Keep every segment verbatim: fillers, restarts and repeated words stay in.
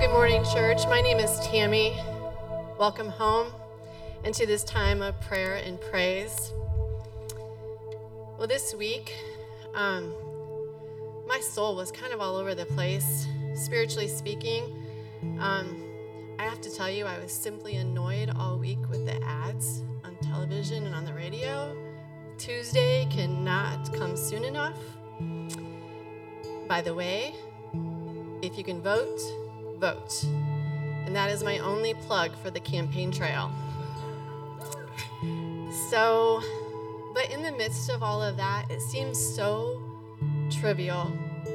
good morning, church. My name is Tammy. Welcome home and to this time of prayer and praise. Well, this week, um, my soul was kind of all over the place, spiritually speaking. Um, I have to tell you, I was simply annoyed all week with the ads on television and on the radio. Tuesday cannot come soon enough. By the way, if you can vote, vote. And that is my only plug for the campaign trail. So, but in the midst of all of that, it seems so trivial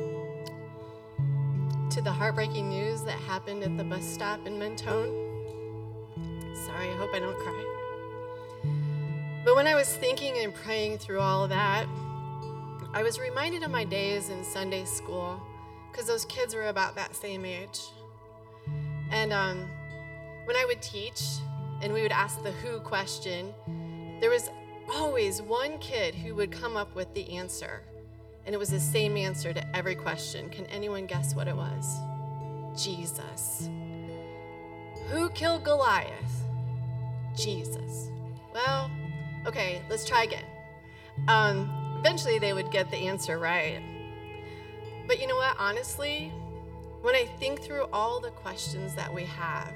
to the heartbreaking news that happened at the bus stop in Mentone. Sorry, I hope I don't cry. But when I was thinking and praying through all of that, I was reminded of my days in Sunday school, because those kids were about that same age. And um, when I would teach and we would ask the who question, there was always one kid who would come up with the answer. And it was the same answer to every question. Can anyone guess what it was? Jesus. Who killed Goliath? Jesus. Well, okay, let's try again. Um, eventually they would get the answer right. But you know what, honestly, when I think through all the questions that we have,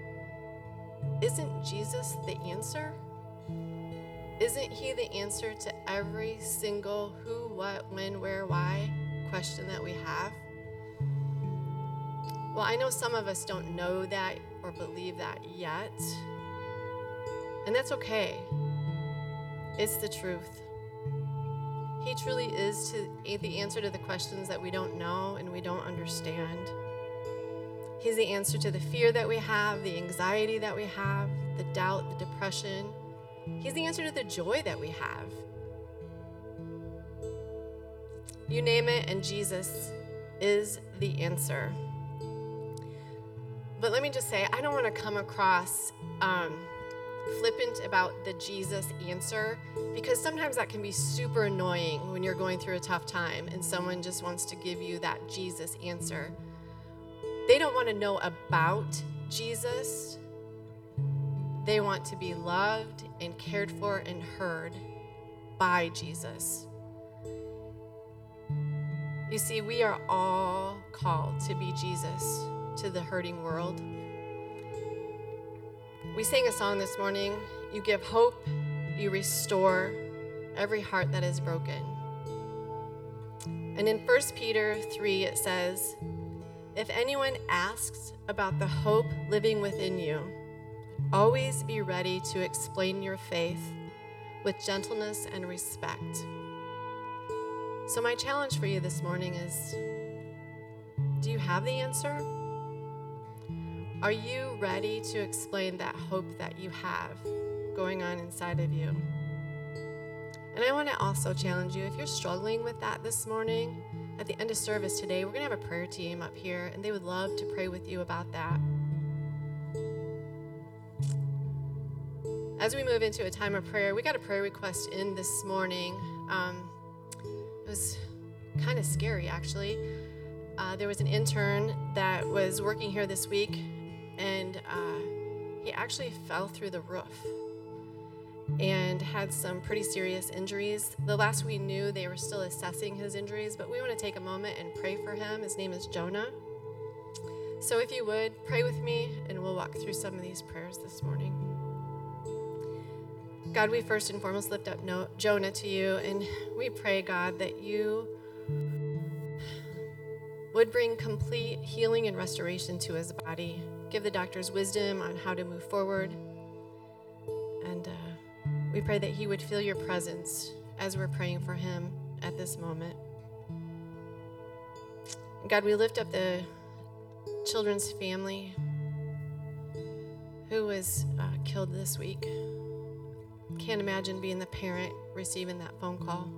isn't Jesus the answer? Isn't he the answer to every single who, what, when, where, why question that we have? Well, I know some of us don't know that or believe that yet, and that's okay. It's the truth. He truly is to, the answer to the questions that we don't know and we don't understand. He's the answer to the fear that we have, the anxiety that we have, the doubt, the depression. He's the answer to the joy that we have. You name it, and Jesus is the answer. But let me just say, I don't want to come across um, flippant about the Jesus answer, because sometimes that can be super annoying when you're going through a tough time and someone just wants to give you that Jesus answer. They don't want to know about Jesus. They want to be loved and cared for and heard by Jesus. You see, we are all called to be Jesus to the hurting world. We sang a song this morning, you give hope, you restore every heart that is broken. And in First Peter three, it says, if anyone asks about the hope living within you, always be ready to explain your faith with gentleness and respect. So my challenge for you this morning is, do you have the answer? Are you ready to explain that hope that you have going on inside of you? And I want to also challenge you, if you're struggling with that this morning, at the end of service today, we're going to have a prayer team up here, and they would love to pray with you about that. As we move into a time of prayer, we got a prayer request in this morning. Um, it was kind of scary, actually. Uh, there was an intern that was working here this week, and uh, he actually fell through the roof and had some pretty serious injuries. The last we knew, they were still assessing his injuries, but we want to take a moment and pray for him. His name is Jonah. So if you would, pray with me, and we'll walk through some of these prayers this morning. God, we first and foremost lift up no- Jonah to you, and we pray, God, that you would bring complete healing and restoration to his body. Give the doctors wisdom on how to move forward. And uh, we pray that he would feel your presence as we're praying for him at this moment. God, we lift up the children's family who was uh, killed this week. Can't imagine being the parent receiving that phone call.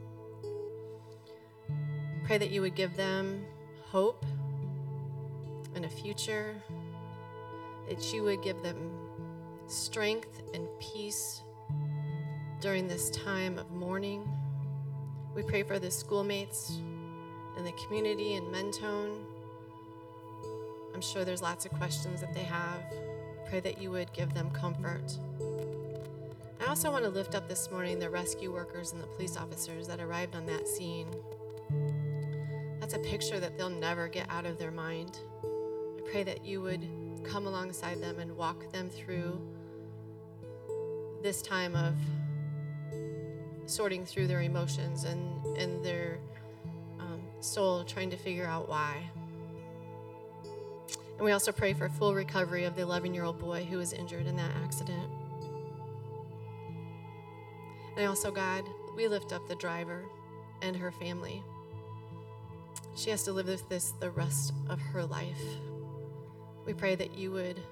Pray that you would give them hope and a future, that you would give them strength and peace during this time of mourning. We pray for the schoolmates and the community in Mentone. I'm I'm sure there's lots of questions that they have. I pray that you would give them comfort. I also want to lift up this morning the rescue workers and the police officers that arrived on that scene. That's a picture that they'll never get out of their mind. I pray that you would come alongside them and walk them through this time of sorting through their emotions and, and their um, soul, trying to figure out why. And we also pray for full recovery of the eleven-year-old boy who was injured in that accident. And also, God, we lift up the driver and her family. She has to live with this the rest of her life. We pray that you would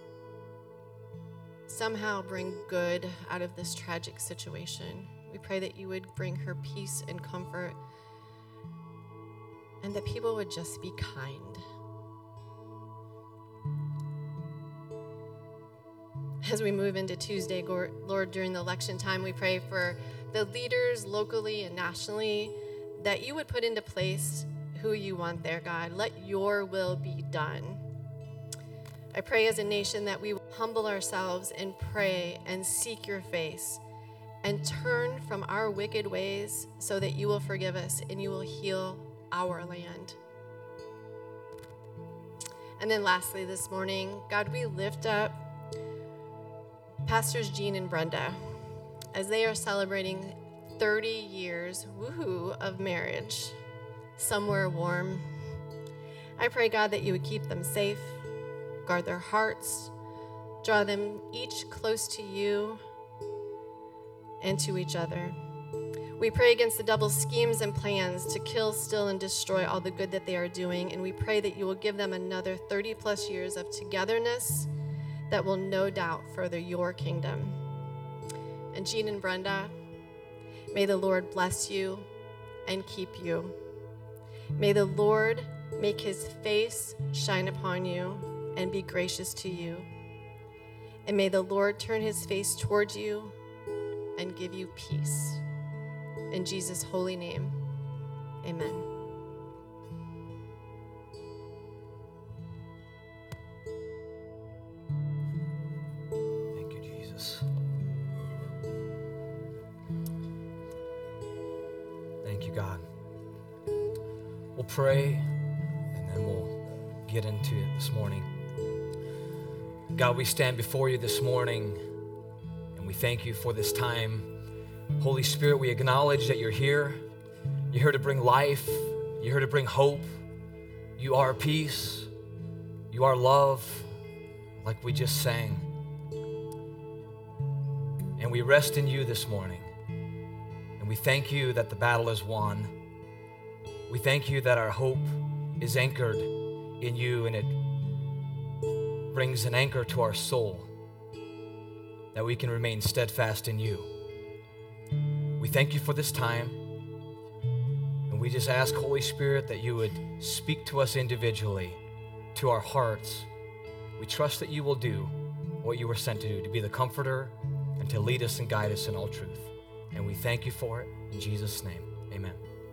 somehow bring good out of this tragic situation. We pray that you would bring her peace and comfort, and that people would just be kind. As we move into Tuesday, Lord, during the election time, we pray for the leaders locally and nationally that you would put into place who you want there, God. Let your will be done. I pray as a nation that we will humble ourselves and pray and seek your face and turn from our wicked ways so that you will forgive us and you will heal our land. And then lastly this morning, God, we lift up Pastors Jean and Brenda as they are celebrating thirty years, woohoo, of marriage somewhere warm. I pray, God, that you would keep them safe, guard their hearts, draw them each close to you and to each other. We pray against the devil's schemes and plans to kill, steal, and destroy all the good that they are doing, and we pray that you will give them another thirty plus years of togetherness that will no doubt further your kingdom. And Jean and Brenda, may the Lord bless you and keep you. May the Lord make his face shine upon you and be gracious to you. And may the Lord turn his face towards you and give you peace. In Jesus' holy name, amen. Thank you, Jesus. Thank you, God. We'll pray, and then we'll get into it this morning. God, we stand before you this morning, and we thank you for this time. Holy Spirit, we acknowledge that you're here. You're here to bring life. You're here to bring hope. You are peace. You are love, like we just sang. And we rest in you this morning. And we thank you that the battle is won. We thank you that our hope is anchored in you, and it brings an anchor to our soul, that we can remain steadfast in you. We thank you for this time, and we just ask, Holy Spirit, that you would speak to us individually, to our hearts. We trust that you will do what you were sent to do, to be the comforter and to lead us and guide us in all truth. And we thank you for it. In Jesus' name, amen.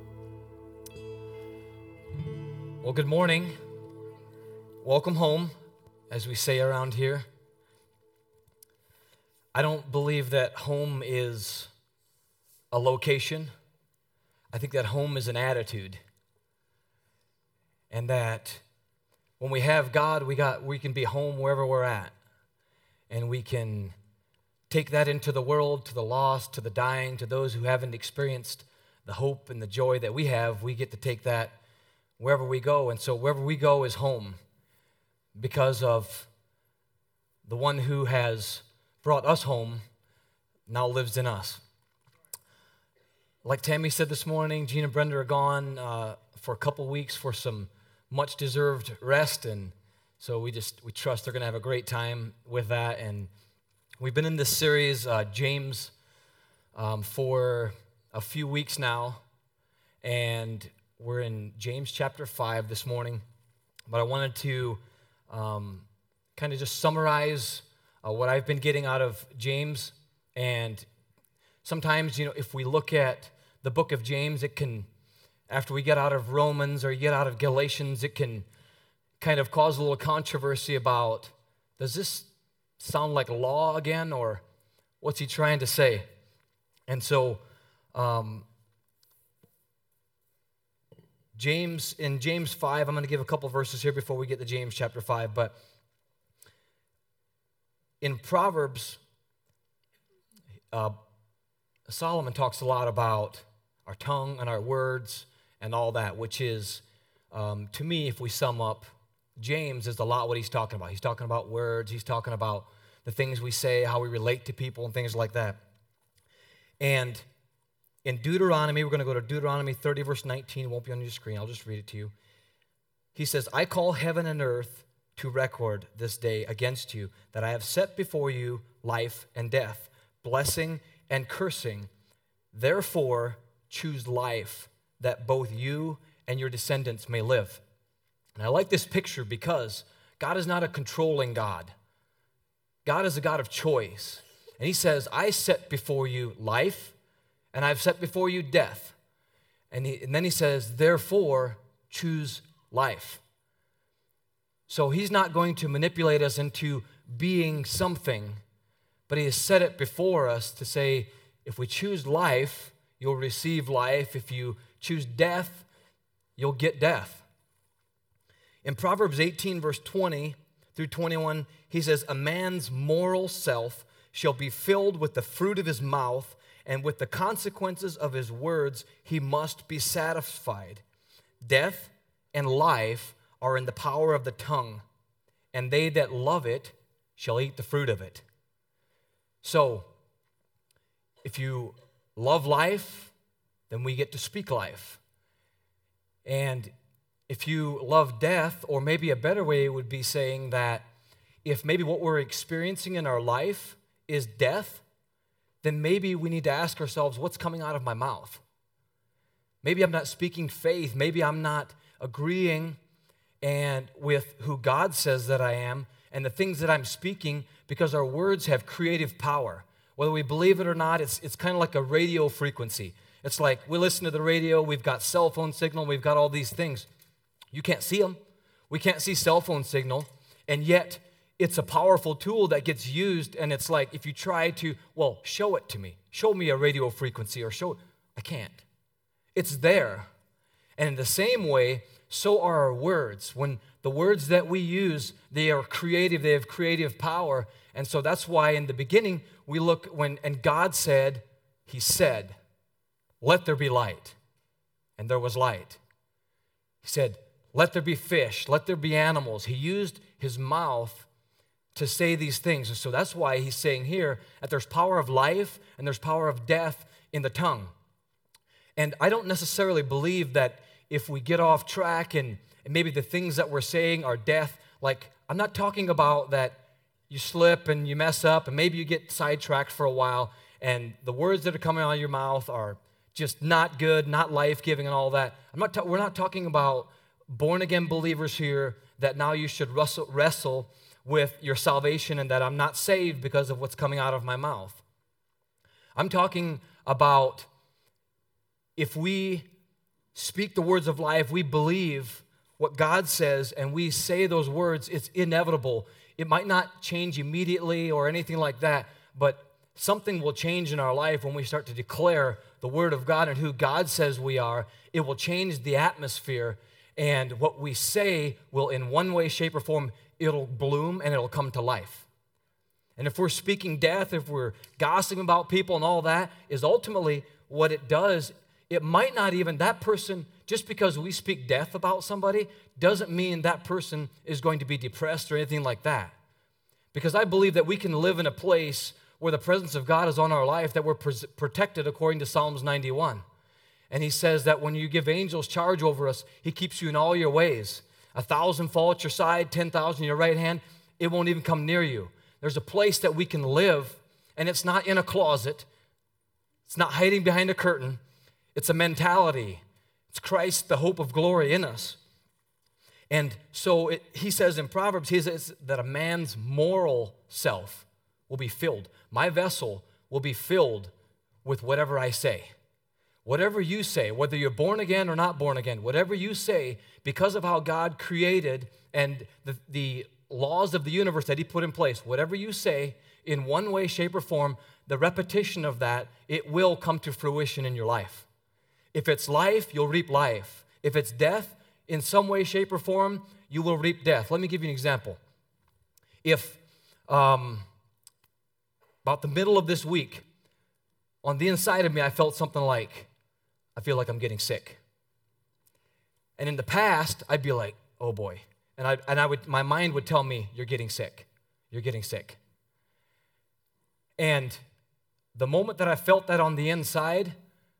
Well, good morning. Welcome home, as we say around here. I don't believe that home is a location. I think that home is an attitude. And that when we have God, we got we can be home wherever we're at. And we can take that into the world, to the lost, to the dying, to those who haven't experienced the hope and the joy that we have. We get to take that wherever we go. And so wherever we go is home, because of the one who has brought us home now lives in us. Like Tammy said this morning, Gene and Brenda are gone uh, for a couple weeks for some much-deserved rest, and so we just we trust they're going to have a great time with that. And we've been in this series, uh, James, um, for a few weeks now, and we're in James chapter five this morning. But I wanted to um, kind of just summarize uh, what I've been getting out of James. And sometimes, you know, if we look at the book of James, it can, after we get out of Romans or you get out of Galatians, it can kind of caused a little controversy about, does this sound like law again, or what's he trying to say? And so, um, James, in James five, I'm going to give a couple verses here before we get to James chapter five, but in Proverbs, uh, Solomon talks a lot about our tongue and our words and all that, which is, um, to me, if we sum up, James is a lot what he's talking about. He's talking about words. He's talking about the things we say, how we relate to people, and things like that. And in Deuteronomy, we're going to go to Deuteronomy thirty, verse nineteen. It won't be on your screen. I'll just read it to you. He says, I call heaven and earth to record this day against you, that I have set before you life and death, blessing and cursing. Therefore, choose life, that both you and your descendants may live. And I like this picture because God is not a controlling God. God is a God of choice. And he says, I set before you life, and I've set before you death. And, he, and then he says, therefore, choose life. So he's not going to manipulate us into being something, but he has set it before us to say, if we choose life, you'll receive life. If you choose death, you'll get death. In Proverbs eighteen, verse twenty through twenty-one, he says, a man's moral self shall be filled with the fruit of his mouth, and with the consequences of his words he must be satisfied. Death and life are in the power of the tongue, and they that love it shall eat the fruit of it. So, if you love life, then we get to speak life. And if you love death, or maybe a better way would be saying that if maybe what we're experiencing in our life is death, then maybe we need to ask ourselves, what's coming out of my mouth? Maybe I'm not speaking faith. Maybe I'm not agreeing and with who God says that I am and the things that I'm speaking, because our words have creative power. Whether we believe it or not, it's, it's kind of like a radio frequency. It's like we listen to the radio, we've got cell phone signal, we've got all these things. You can't see them. We can't see cell phone signal, and yet it's a powerful tool that gets used, and it's like if you try to, well, show it to me. Show me a radio frequency, or show, I can't. It's there. And in the same way, so are our words. When the words that we use, they are creative, they have creative power, and so that's why in the beginning, we look when, and God said, he said, let there be light, and there was light. He said, let there be fish, let there be animals. He used his mouth to say these things. And so that's why he's saying here that there's power of life and there's power of death in the tongue. And I don't necessarily believe that if we get off track and, and maybe the things that we're saying are death, like I'm not talking about that you slip and you mess up and maybe you get sidetracked for a while and the words that are coming out of your mouth are just not good, not life-giving and all that. I'm not. Ta- we're not talking about born-again believers here that now you should wrestle, wrestle with your salvation and that I'm not saved because of what's coming out of my mouth. I'm talking about if we speak the words of life, we believe what God says, and we say those words, it's inevitable. It might not change immediately or anything like that, but something will change in our life when we start to declare the Word of God and who God says we are. It will change the atmosphere, and what we say will, in one way, shape, or form, it'll bloom and it'll come to life. And if we're speaking death, if we're gossiping about people and all that, is ultimately what it does. It might not even, that person, just because we speak death about somebody, doesn't mean that person is going to be depressed or anything like that. Because I believe that we can live in a place where the presence of God is on our life, that we're pres- protected according to Psalms ninety-one. And he says that when you give angels charge over us, he keeps you in all your ways. A thousand fall at your side, ten thousand in your right hand, it won't even come near you. There's a place that we can live, and it's not in a closet. It's not hiding behind a curtain. It's a mentality. It's Christ, the hope of glory in us. And so it, he says in Proverbs, he says that a man's moral self will be filled. My vessel will be filled with whatever I say, Whatever you say, whether you're born again or not born again, whatever you say, because of how God created and the, the laws of the universe that he put in place, whatever you say in one way, shape, or form, the repetition of that, it will come to fruition in your life. If it's life, you'll reap life. If it's death, in some way, shape, or form, you will reap death. Let me give you an example. If um, about the middle of this week, on the inside of me, I felt something like, I feel like I'm getting sick. And in the past, I'd be like, oh boy. And I and I would my mind would tell me, you're getting sick. You're getting sick. And the moment that I felt that on the inside,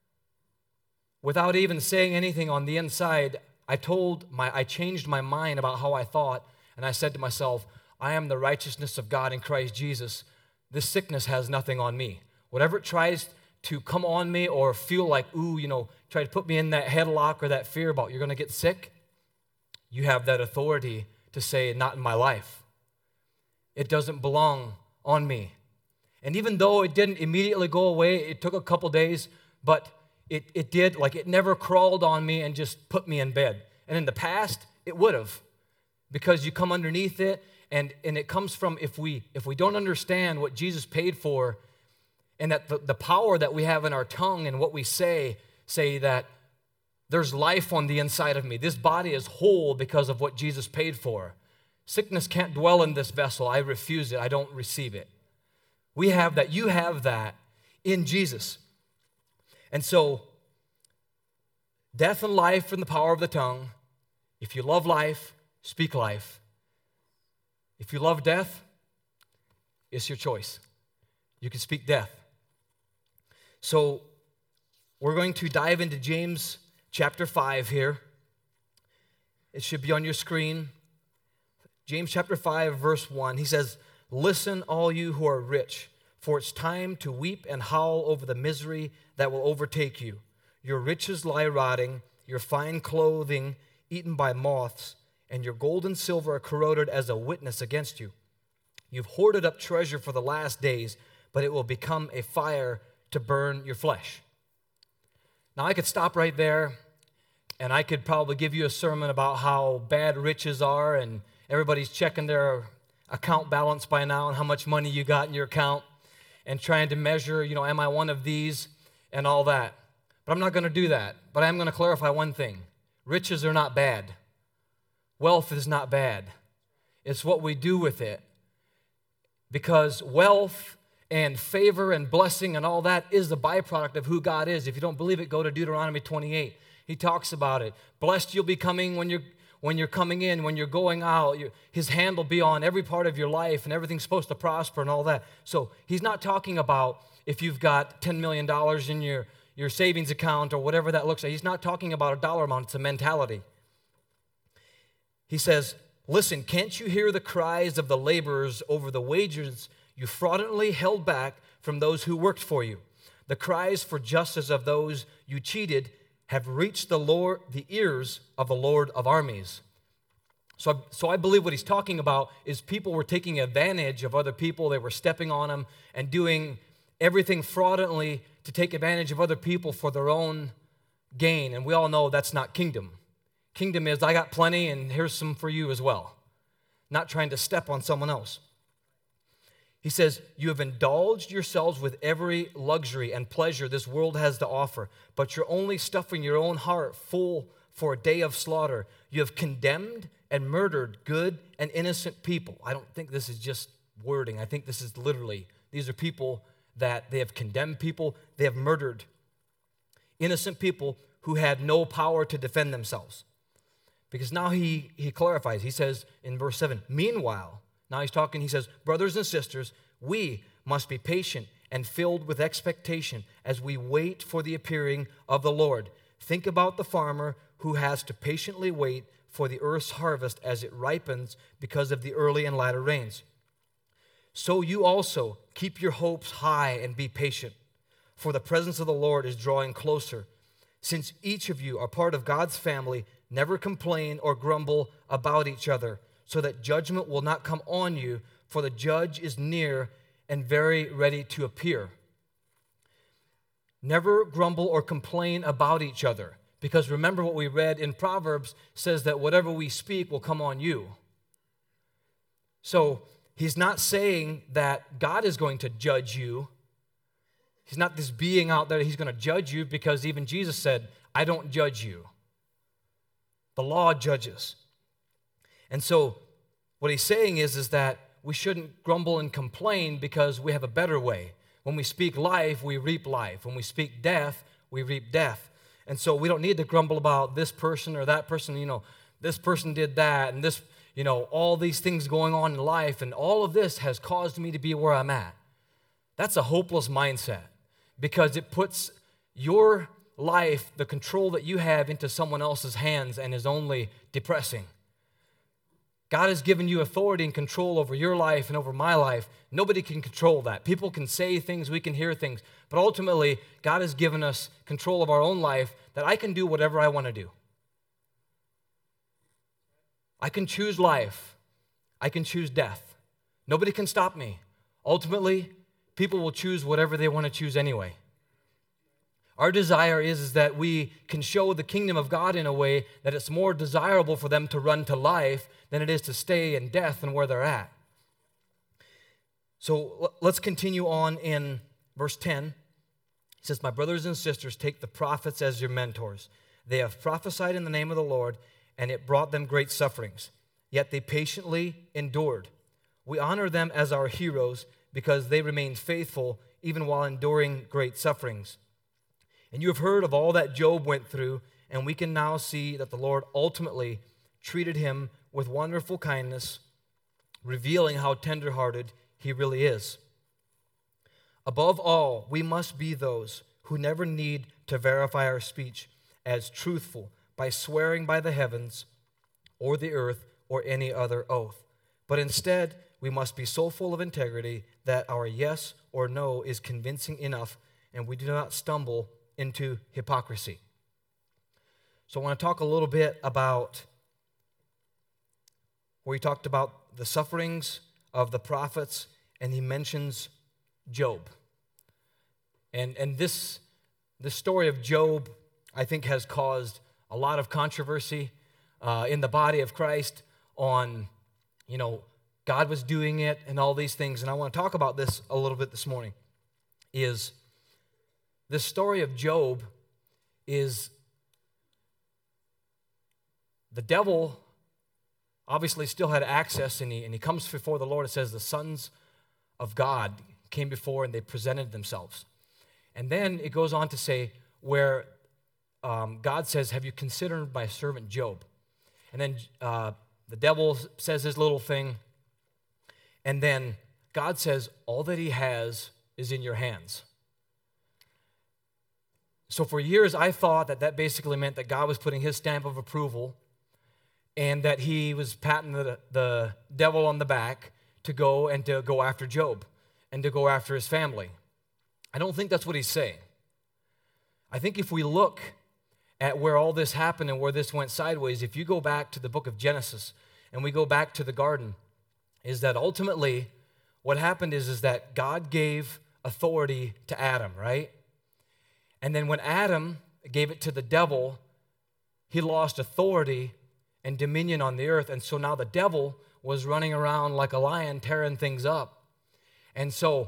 without even saying anything on the inside, I told my I changed my mind about how I thought, and I said to myself, I am the righteousness of God in Christ Jesus. This sickness has nothing on me. Whatever it tries to come on me or feel like, ooh, you know, try to put me in that headlock or that fear about you're going to get sick, you have that authority to say, not in my life. It doesn't belong on me. And even though it didn't immediately go away, it took a couple days, but it, it did, like it never crawled on me and just put me in bed. And in the past, it would have, because you come underneath it, and, and it comes from if we if we don't understand what Jesus paid for, and that the, the power that we have in our tongue and what we say, say that there's life on the inside of me. This body is whole because of what Jesus paid for. Sickness can't dwell in this vessel. I refuse it. I don't receive it. We have that. You have that in Jesus. And so, death and life in the power of the tongue. If you love life, speak life. If you love death, it's your choice. You can speak death. So, we're going to dive into James chapter five here. It should be on your screen. James chapter five, verse one. He says, listen, all you who are rich, for it's time to weep and howl over the misery that will overtake you. Your riches lie rotting, your fine clothing eaten by moths, and your gold and silver are corroded as a witness against you. You've hoarded up treasure for the last days, but it will become a fire to burn your flesh. Now, I could stop right there, and I could probably give you a sermon about how bad riches are, and everybody's checking their account balance by now and how much money you got in your account, and trying to measure, you know, am I one of these and all that. But I'm not going to do that. But I'm going to clarify one thing. Riches are not bad. Wealth is not bad. It's what we do with it. Because wealth and favor and blessing and all that is the byproduct of who God is. If you don't believe it, go to Deuteronomy twenty-eight. He talks about it. Blessed you'll be coming when you're when you're coming in, when you're going out. You, his hand will be on every part of your life, and everything's supposed to prosper and all that. So he's not talking about if you've got ten million dollars in your, your savings account or whatever that looks like. He's not talking about a dollar amount. It's a mentality. He says, listen, can't you hear the cries of the laborers over the wages you fraudulently held back from those who worked for you? The cries for justice of those you cheated have reached the Lord, the ears of the Lord of armies. So, so I believe what he's talking about is people were taking advantage of other people. They were stepping on them and doing everything fraudulently to take advantage of other people for their own gain. And we all know that's not kingdom. Kingdom is, I got plenty, and here's some for you as well. Not trying to step on someone else. He says, you have indulged yourselves with every luxury and pleasure this world has to offer, but you're only stuffing your own heart full for a day of slaughter. You have condemned and murdered good and innocent people. I don't think this is just wording. I think this is literally, these are people that they have condemned people, they have murdered innocent people who had no power to defend themselves. Because now he, he clarifies, he says in verse seven, meanwhile, now he's talking, he says, brothers and sisters, we must be patient and filled with expectation as we wait for the appearing of the Lord. Think about the farmer who has to patiently wait for the earth's harvest as it ripens because of the early and latter rains. So you also keep your hopes high and be patient, for the presence of the Lord is drawing closer. Since each of you are part of God's family, never complain or grumble about each other, so that judgment will not come on you, for the judge is near and very ready to appear. Never grumble or complain about each other. Because remember what we read in Proverbs says that whatever we speak will come on you. So he's not saying that God is going to judge you. He's not this being out there that he's going to judge you, because even Jesus said, I don't judge you. The law judges. And so what he's saying is, is that we shouldn't grumble and complain because we have a better way. When we speak life, we reap life. When we speak death, we reap death. And so we don't need to grumble about this person or that person, you know, this person did that, and this, you know, all these things going on in life, and all of this has caused me to be where I'm at. That's a hopeless mindset, because it puts your life, the control that you have, into someone else's hands, and is only depressing. God has given you authority and control over your life and over my life. Nobody can control that. People can say things, we can hear things, but ultimately, God has given us control of our own life, that I can do whatever I want to do. I can choose life. I can choose death. Nobody can stop me. Ultimately, people will choose whatever they want to choose anyway. Our desire is, is that we can show the kingdom of God in a way that it's more desirable for them to run to life than it is to stay in death and where they're at. So let's continue on in verse ten. It says, my brothers and sisters, take the prophets as your mentors. They have prophesied in the name of the Lord, and it brought them great sufferings. Yet they patiently endured. We honor them as our heroes because they remained faithful even while enduring great sufferings. And you have heard of all that Job went through, and we can now see that the Lord ultimately treated him with wonderful kindness, revealing how tenderhearted he really is. Above all, we must be those who never need to verify our speech as truthful by swearing by the heavens or the earth or any other oath. But instead, we must be so full of integrity that our yes or no is convincing enough, and we do not stumble into hypocrisy. So I want to talk a little bit about where he talked about the sufferings of the prophets, and he mentions Job. And, and this, this story of Job, I think, has caused a lot of controversy uh, in the body of Christ on, you know, God was doing it and all these things. And I want to talk about this a little bit this morning. Is this story of Job is the devil obviously still had access, and he, and he comes before the Lord. It says the sons of God came before and they presented themselves. And then it goes on to say where um, God says, have you considered my servant Job? And then uh, the devil says his little thing. And then God says, all that he has is in your hands. So for years, I thought that that basically meant that God was putting his stamp of approval and that he was patting the, the devil on the back to go and to go after Job and to go after his family. I don't think that's what he's saying. I think if we look at where all this happened and where this went sideways, if you go back to the book of Genesis and we go back to the garden, is that ultimately what happened is, is that God gave authority to Adam, right? And then when Adam gave it to the devil, he lost authority and dominion on the earth. And so now the devil was running around like a lion, tearing things up. And so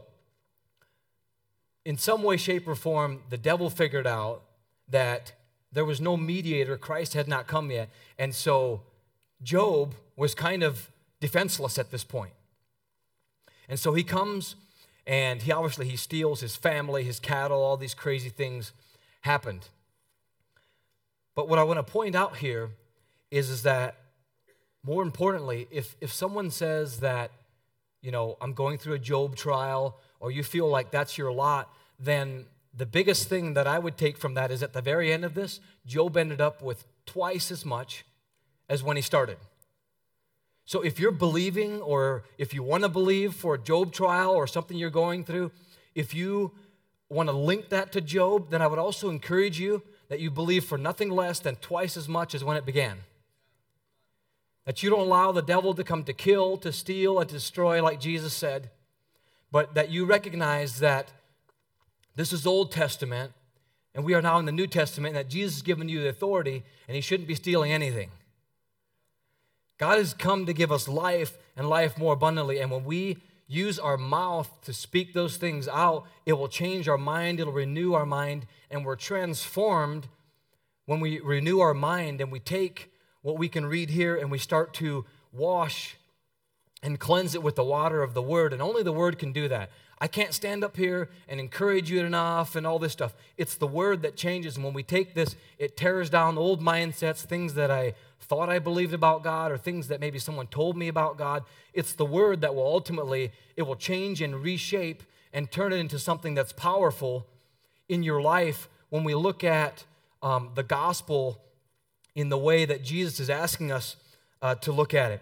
in some way, shape, or form, the devil figured out that there was no mediator. Christ had not come yet. And so Job was kind of defenseless at this point. And so he comes, and he obviously he steals his family, his cattle, all these crazy things happened. But what I want to point out here is, is that more importantly, if, if someone says that, you know, I'm going through a Job trial, or you feel like that's your lot, then the biggest thing that I would take from that is at the very end of this, Job ended up with twice as much as when he started. So if you're believing, or if you want to believe for a Job trial or something you're going through, if you want to link that to Job, then I would also encourage you that you believe for nothing less than twice as much as when it began. That you don't allow the devil to come to kill, to steal, and to destroy like Jesus said, but that you recognize that this is Old Testament, And we are now in the New Testament that Jesus has given you the authority and he shouldn't be stealing anything. God has come to give us life and life more abundantly. And when we use our mouth to speak those things out, it will change our mind, it'll renew our mind, and we're transformed when we renew our mind and we take what we can read here and we start to wash and cleanse it with the water of the Word. And only the Word can do that. I can't stand up here and encourage you enough and all this stuff. It's the Word that changes. And when we take this, it tears down old mindsets, things that I thought I believed about God or things that maybe someone told me about God. It's the Word that will ultimately, it will change and reshape and turn it into something that's powerful in your life when we look at um, the gospel in the way that Jesus is asking us uh, to look at it.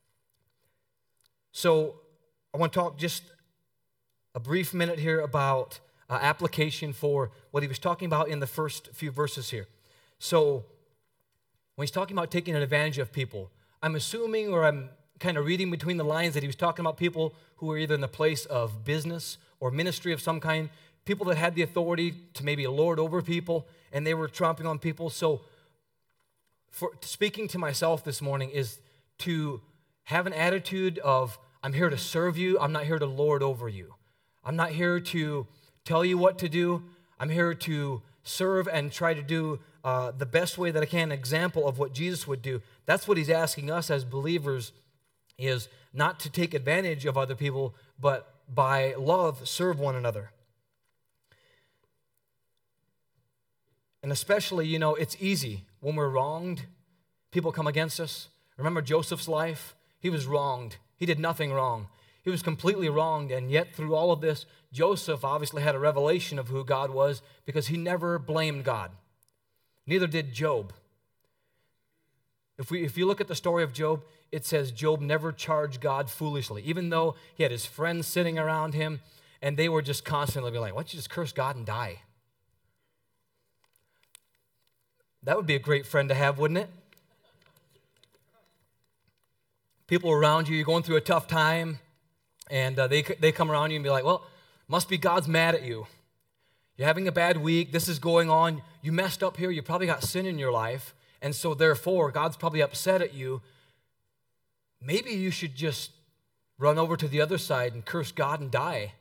So I want to talk just a brief minute here about uh, application for what he was talking about in the first few verses here. So when he's talking about taking advantage of people, I'm assuming or I'm kind of reading between the lines that he was talking about people who were either in the place of business or ministry of some kind, people that had the authority to maybe lord over people, and they were tromping on people. So for speaking to myself this morning is to have an attitude of, I'm here to serve you, I'm not here to lord over you. I'm not here to tell you what to do. I'm here to serve and try to do uh, the best way that I can, an example of what Jesus would do. That's what he's asking us as believers, is not to take advantage of other people, but by love, serve one another. And especially, you know, it's easy when we're wronged, people come against us. Remember Joseph's life? He was wronged. He did nothing wrong. He was completely wronged, and yet through all of this, Joseph obviously had a revelation of who God was because he never blamed God. Neither did Job. If we, if you look at the story of Job, it says Job never charged God foolishly, even though he had his friends sitting around him, and they were just constantly being like, why don't you just curse God and die? That would be a great friend to have, wouldn't it? People around you, you're going through a tough time, and uh, they, they come around you and be like, well, must be God's mad at you. You're having a bad week. This is going on. You messed up here. You probably got sin in your life, and so therefore, God's probably upset at you. Maybe you should just run over to the other side and curse God and die.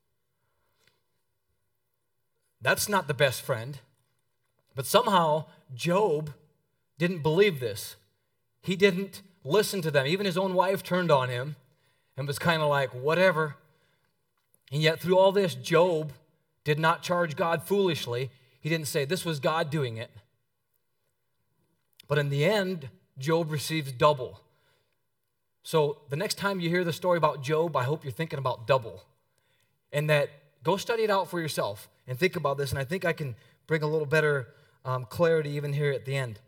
That's not the best friend. But somehow, Job didn't believe this. He didn't listen to them. Even his own wife turned on him and was kind of like, whatever. And yet through all this, Job did not charge God foolishly. He didn't say this was God doing it. But in the end, Job receives double. So the next time you hear the story about Job, I hope you're thinking about double. And that, go study it out for yourself and think about this. And I think I can bring a little better um, clarity even here at the end.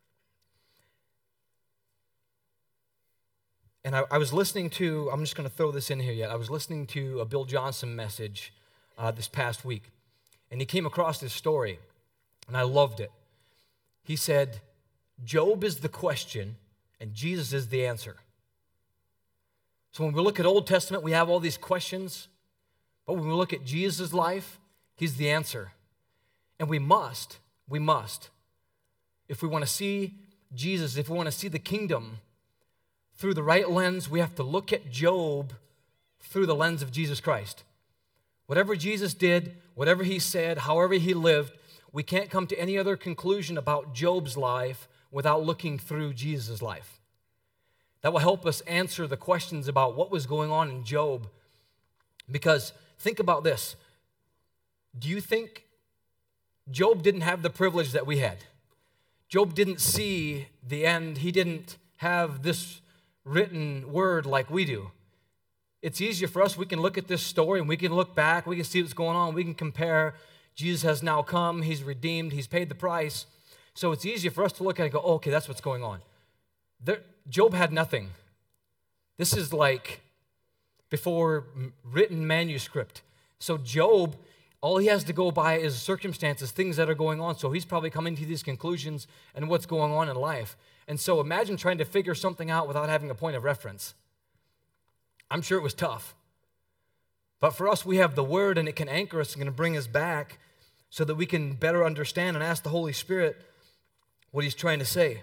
And I, I was listening to, I'm just going to throw this in here yet. I was listening to a Bill Johnson message uh, this past week. And he came across this story, and I loved it. He said, Job is the question, and Jesus is the answer. So when we look at Old Testament, we have all these questions. But when we look at Jesus' life, he's the answer. And we must, we must, if we want to see Jesus, if we want to see the kingdom through the right lens, we have to look at Job through the lens of Jesus Christ. Whatever Jesus did, whatever he said, however he lived, we can't come to any other conclusion about Job's life without looking through Jesus' life. That will help us answer the questions about what was going on in Job. Because think about this. Do you think Job didn't have the privilege that we had? Job didn't see the end. He didn't have this written word like we do. It's easier for us. We can look at this story and we can look back. We can see what's going on. We can compare. Jesus has now come. He's redeemed. He's paid the price. So it's easier for us to look at it and go, oh, okay, that's what's going on. There, Job had nothing. This is like before written manuscript. So Job, all he has to go by is circumstances, things that are going on. So he's probably coming to these conclusions and what's going on in life. And so imagine trying to figure something out without having a point of reference. I'm sure it was tough. But for us, we have the Word, and it can anchor us and can bring us back. so that we can better understand and ask the Holy Spirit what he's trying to say.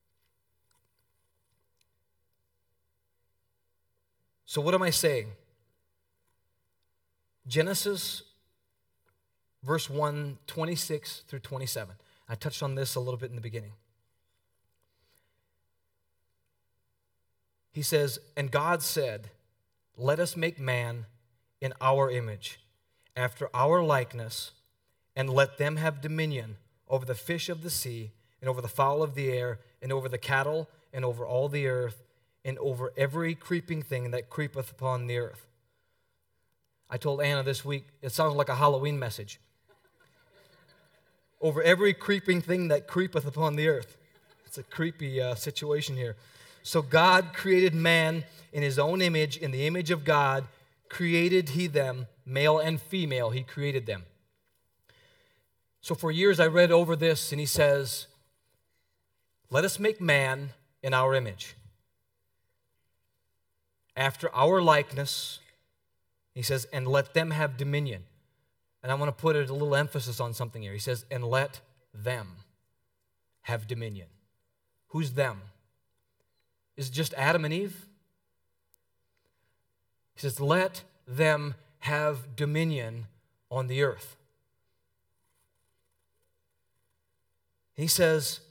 So what am I saying? Genesis, verse one, twenty-six through twenty-seven. I touched on this a little bit in the beginning. He says, "And God said, let us make man in our image, after our likeness, and let them have dominion over the fish of the sea, and over the fowl of the air, and over the cattle, and over all the earth, and over every creeping thing that creepeth upon the earth." I told Anna this week, it sounds like a Halloween message. Over every creeping thing that creepeth upon the earth. It's a creepy uh, situation here. So God created man in his own image. In the image of God created he them, male and female, he created them. So for years I read over this, and he says, let us make man in our image, after our likeness. He says, and let them have dominion. And I want to put a little emphasis on something here. He says, and let them have dominion. Who's them? Is it just Adam and Eve? He says, let them have dominion on the earth. He says,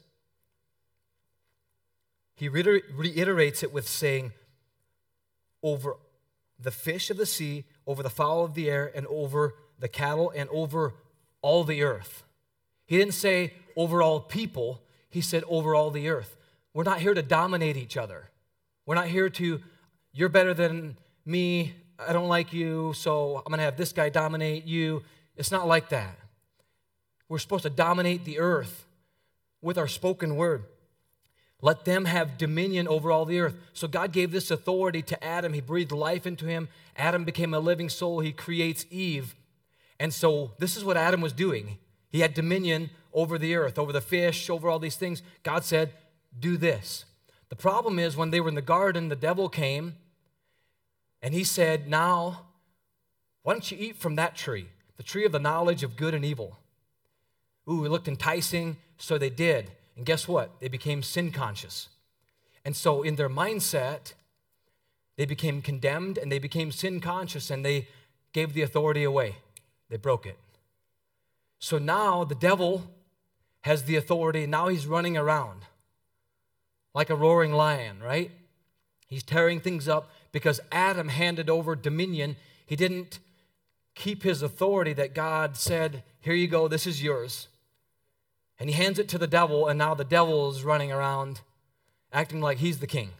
he reiterates it with saying, over the fish of the sea, over the fowl of the air, and over the cattle, and over all the earth. He didn't say over all people, he said over all the earth. We're not here to dominate each other. We're not here to, you're better than me, I don't like you, so I'm going to have this guy dominate you. It's not like that. We're supposed to dominate the earth with our spoken word. Let them have dominion over all the earth. So God gave this authority to Adam. He breathed life into him. Adam became a living soul. He creates Eve. And so this is what Adam was doing. He had dominion over the earth, over the fish, over all these things. God said, do this. The problem is when they were in the garden, the devil came and he said, now, why don't you eat from that tree, the tree of the knowledge of good and evil? Ooh, it looked enticing, so they did. And guess what? They became sin conscious. And so in their mindset, they became condemned and they became sin conscious, and they gave the authority away. They broke it. So now the devil has the authority. Now he's running around like a roaring lion, right? He's tearing things up because Adam handed over dominion. He didn't keep his authority that God said, here you go, this is yours. And he hands it to the devil, and now the devil is running around acting like he's the king.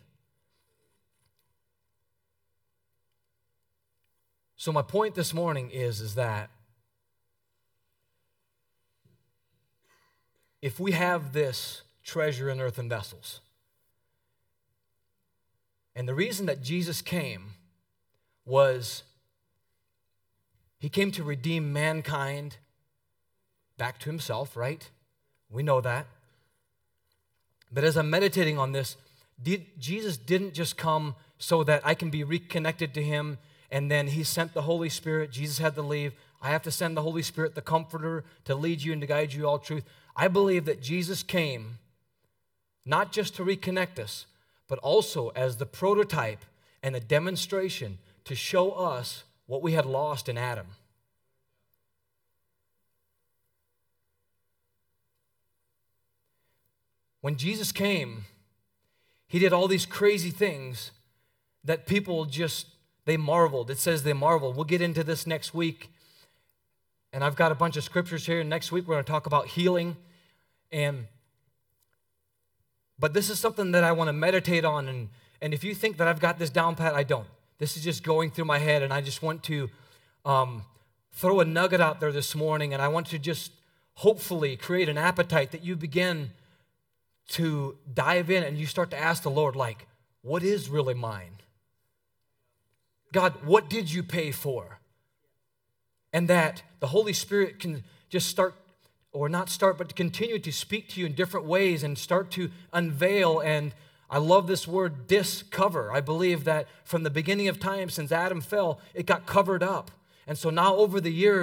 So my point this morning is, is that if we have this treasure in earthen vessels, and the reason that Jesus came was he came to redeem mankind back to himself, right? We know that. But as I'm meditating on this, did, Jesus didn't just come so that I can be reconnected to him, and then he sent the Holy Spirit. Jesus had to leave. I have to send the Holy Spirit, the Comforter, to lead you and to guide you all truth. I believe that Jesus came not just to reconnect us, but also as the prototype and the demonstration to show us what we had lost in Adam. When Jesus came, he did all these crazy things that people just, they marveled. It says they marveled. We'll get into this next week. And I've got a bunch of scriptures here. Next week we're going to talk about healing. And but this is something that I want to meditate on. And, and if you think that I've got this down pat, I don't. This is just going through my head, and I just want to um, throw a nugget out there this morning, and I want to just hopefully create an appetite that you begin to dive in and you start to ask the Lord, like, what is really mine? God, what did you pay for? And that the Holy Spirit can just start, or not start, but to continue to speak to you in different ways and start to unveil. And I love this word, discover. I believe that from the beginning of time, since Adam fell, it got covered up. And so now over the years,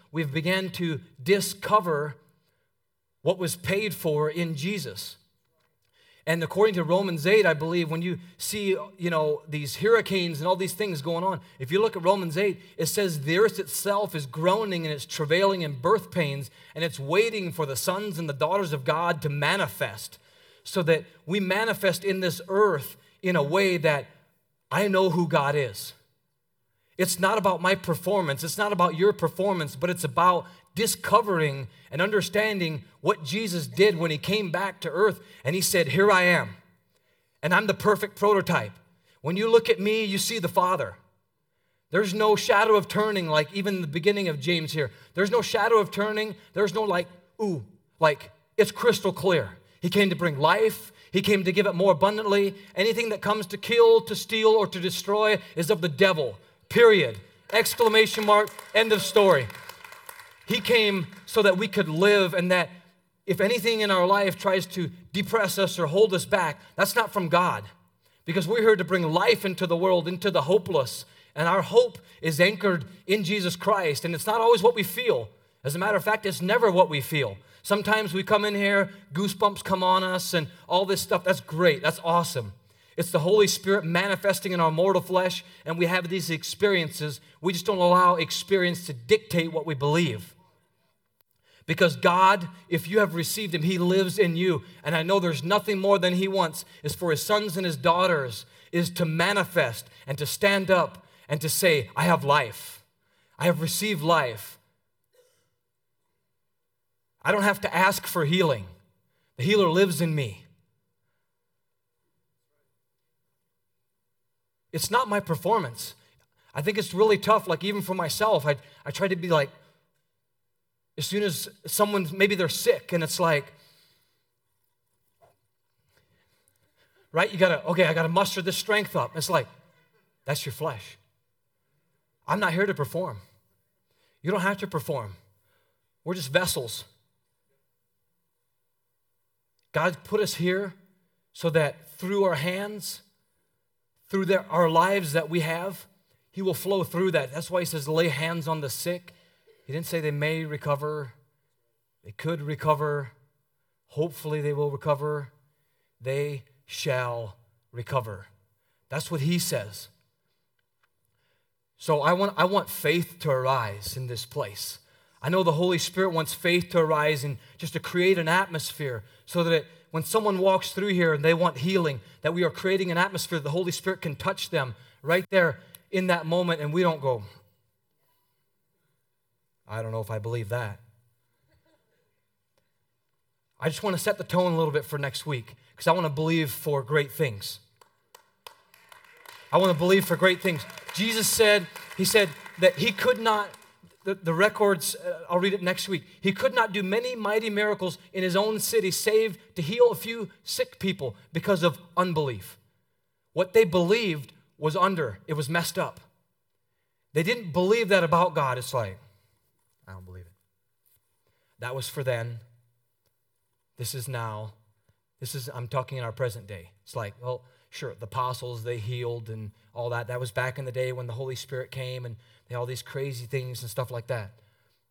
we've began to discover what was paid for in Jesus. And according to Romans eight, I believe, when you see, you know, these hurricanes and all these things going on, if you look at Romans eight, it says the earth itself is groaning and it's travailing in birth pains, and it's waiting for the sons and the daughters of God to manifest, so that we manifest in this earth in a way that I know who God is. It's not about my performance. It's not about your performance, but it's about discovering and understanding what Jesus did when he came back to earth and he said, here I am, and I'm the perfect prototype. When you look at me, you see the Father. There's no shadow of turning, like even the beginning of James here. There's no shadow of turning. There's no like, ooh, like it's crystal clear. He came to bring life. He came to give it more abundantly. Anything that comes to kill, to steal, or to destroy is of the devil, period. Exclamation mark, end of story. He came so that we could live, and that if anything in our life tries to depress us or hold us back, that's not from God. Because we're here to bring life into the world, into the hopeless. And our hope is anchored in Jesus Christ. And it's not always what we feel. As a matter of fact, it's never what we feel. Sometimes we come in here, goosebumps come on us, and all this stuff. That's great. That's awesome. It's the Holy Spirit manifesting in our mortal flesh, and we have these experiences. We just don't allow experience to dictate what we believe. Because God, if you have received him, he lives in you. And I know there's nothing more than he wants is for his sons and his daughters is to manifest and to stand up and to say, I have life. I have received life. I don't have to ask for healing. The healer lives in me. It's not my performance. I think it's really tough, like even for myself. I, I try to be like, as soon as someone, maybe they're sick, and it's like, right? You gotta, okay, I gotta muster this strength up. It's like, that's your flesh. I'm not here to perform. You don't have to perform. We're just vessels. God put us here so that through our hands, through their, our lives that we have, he will flow through that. That's why he says, lay hands on the sick. He didn't say they may recover. They could recover. Hopefully they will recover. They shall recover. That's what he says. So I want, I want faith to arise in this place. I know the Holy Spirit wants faith to arise and just to create an atmosphere so that it, when someone walks through here and they want healing, that we are creating an atmosphere that the Holy Spirit can touch them right there in that moment, and we don't go, I don't know if I believe that. I just want to set the tone a little bit for next week because I want to believe for great things. I want to believe for great things. Jesus said, he said that he could not, the, the records, uh, I'll read it next week. He could not do many mighty miracles in his own city save to heal a few sick people because of unbelief. What they believed was under, it was messed up. They didn't believe that about God. It's like, I don't believe it. That was for then. This is now. This is, I'm talking in our present day. It's like, well, sure, the apostles, they healed and all that. That was back in the day when the Holy Spirit came and they had all these crazy things and stuff like that.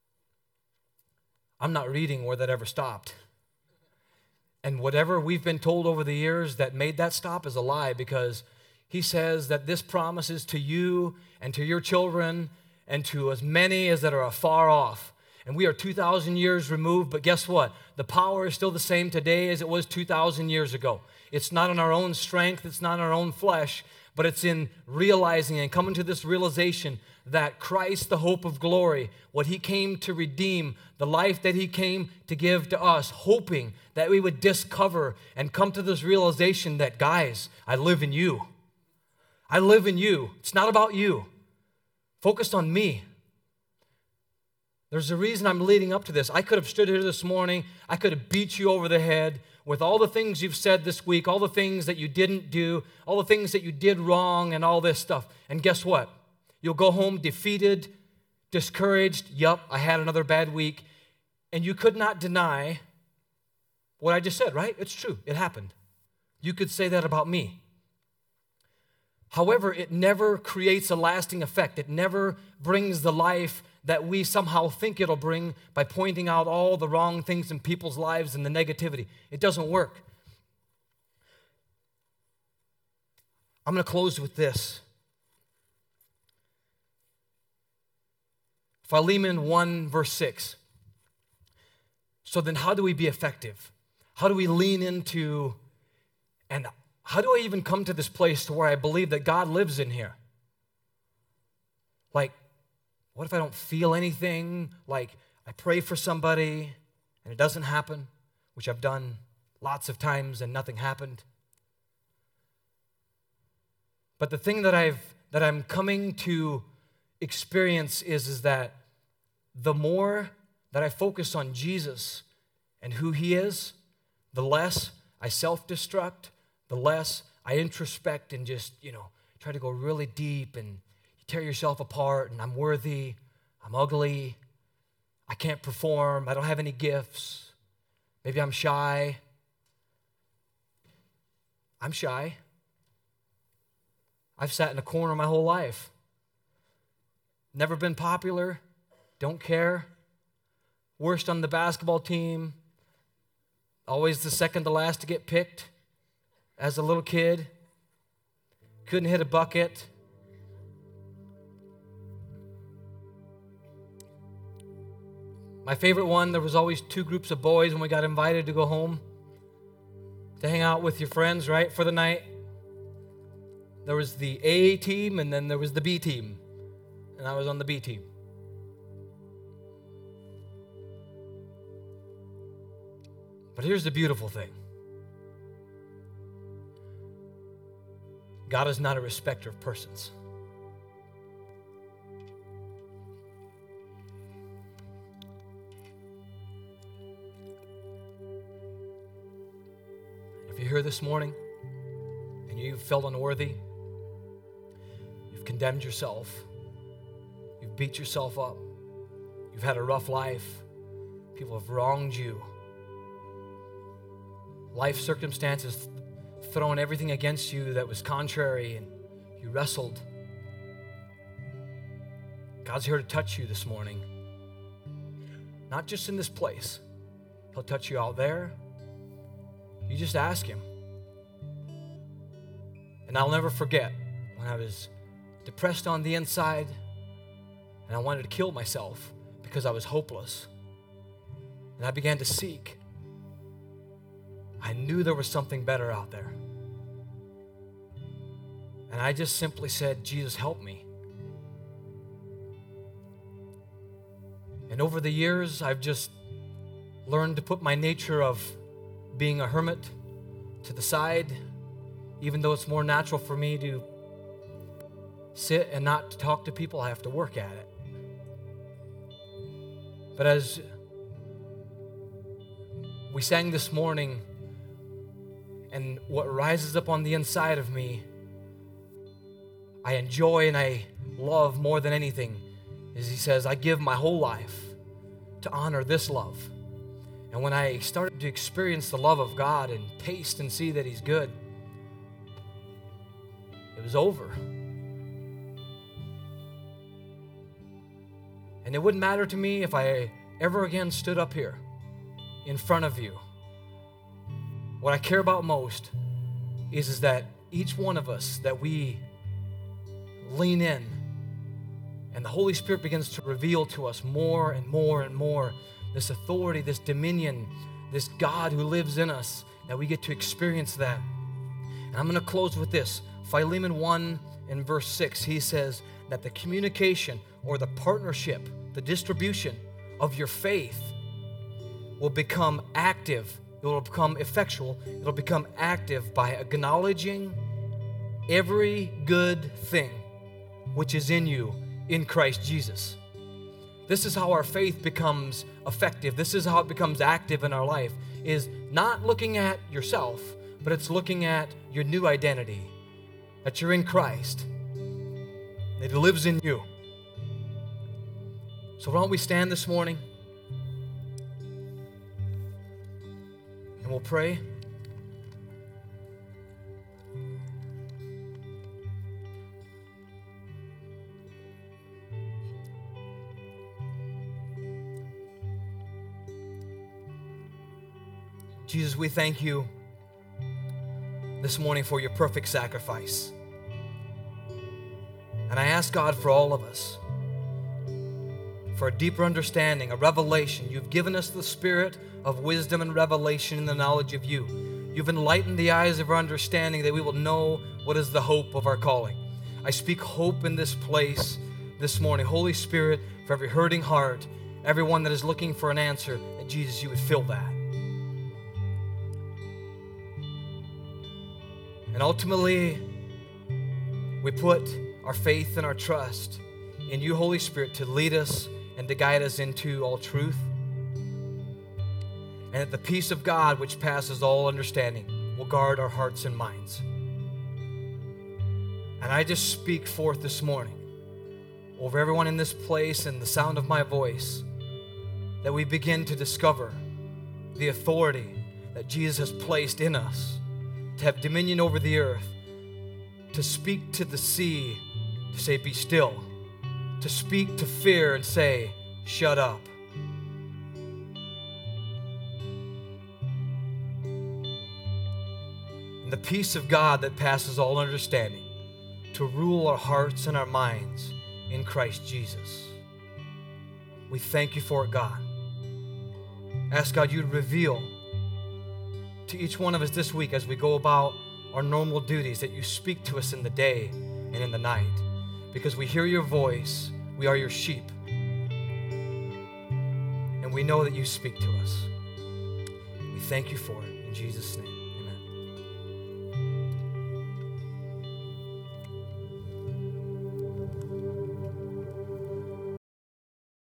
I'm not reading where that ever stopped. And whatever we've been told over the years that made that stop is a lie, because he says that this promise is to you and to your children and to as many as that are afar off. And we are two thousand years removed, but guess what? The power is still the same today as it was two thousand years ago. It's not in our own strength, it's not in our own flesh, but it's in realizing and coming to this realization that Christ, the hope of glory, what he came to redeem, the life that he came to give to us, hoping that we would discover and come to this realization that, guys, I live in you. I live in you. It's not about you. Focused on me. There's a reason I'm leading up to this. I could have stood here this morning. I could have beat you over the head with all the things you've said this week, all the things that you didn't do, all the things that you did wrong, and all this stuff. And guess what? You'll go home defeated, discouraged. Yup, I had another bad week. And you could not deny what I just said, right? It's true. It happened. You could say that about me. However, it never creates a lasting effect. It never brings the life that we somehow think it'll bring by pointing out all the wrong things in people's lives and the negativity. It doesn't work. I'm going to close with this. Philemon one, verse six. So then how do we be effective? How do we lean into, and how do I even come to this place to where I believe that God lives in here? Like, what if I don't feel anything? Like, I pray for somebody and it doesn't happen, which I've done lots of times and nothing happened. But the thing that I've that I'm coming to experience is, is that the more that I focus on Jesus and who he is, the less I self-destruct, the less I introspect and just, you know, try to go really deep and you tear yourself apart and I'm worthy, I'm ugly, I can't perform, I don't have any gifts, maybe I'm shy. I'm shy. I've sat in a corner my whole life. Never been popular, don't care. Worst on the basketball team, always the second to last to get picked as a little kid. Couldn't hit a bucket. My favorite one, there was always two groups of boys when we got invited to go home to hang out with your friends, right, for the night. There was the A team and then there was the B team. And I was on the B team. But here's the beautiful thing. God is not a respecter of persons. If you're here this morning and you felt unworthy, you've condemned yourself, you've beat yourself up, you've had a rough life, people have wronged you, life circumstances thrown everything against you that was contrary and you wrestled. God's here to touch you this morning. Not just in this place. He'll touch you out there. You just ask him. And I'll never forget when I was depressed on the inside and I wanted to kill myself because I was hopeless. And I began to seek. I knew there was something better out there. And I just simply said, Jesus, help me. And over the years, I've just learned to put my nature of being a hermit to the side, even though it's more natural for me to sit and not talk to people. I have to work at it. But as we sang this morning, and what rises up on the inside of me, I enjoy and I love more than anything, is he says, I give my whole life to honor this love. And when I started to experience the love of God and taste and see that he's good, it was over. And it wouldn't matter to me if I ever again stood up here in front of you. What I care about most is, is that each one of us, that we lean in and the Holy Spirit begins to reveal to us more and more and more this authority, this dominion, this God who lives in us, that we get to experience that. And I'm going to close with this. Philemon one in verse six, he says that the communication or the partnership, the distribution of your faith will become active. It will become effectual. It'll become active by acknowledging every good thing which is in you in Christ Jesus. This is how our faith becomes effective. This is how it becomes active in our life, is not looking at yourself, but it's looking at your new identity, that you're in Christ, that he lives in you. So why don't we stand this morning and we'll pray. Jesus, we thank you this morning for your perfect sacrifice. And I ask God for all of us, for a deeper understanding, a revelation. You've given us the spirit of wisdom and revelation in the knowledge of you. You've enlightened the eyes of our understanding that we will know what is the hope of our calling. I speak hope in this place this morning. Holy Spirit, for every hurting heart, everyone that is looking for an answer, that Jesus, you would fill that. And ultimately, we put our faith and our trust in you, Holy Spirit, to lead us and to guide us into all truth. And that the peace of God, which passes all understanding, will guard our hearts and minds. And I just speak forth this morning over everyone in this place and the sound of my voice, that we begin to discover the authority that Jesus has placed in us to have dominion over the earth, to speak to the sea, to say, be still, to speak to fear and say, shut up. And the peace of God that passes all understanding to rule our hearts and our minds in Christ Jesus. We thank you for it, God. Ask God you'd reveal to each one of us this week as we go about our normal duties, that you speak to us in the day and in the night. Because we hear your voice, we are your sheep. And we know that you speak to us. We thank you for it in Jesus' name.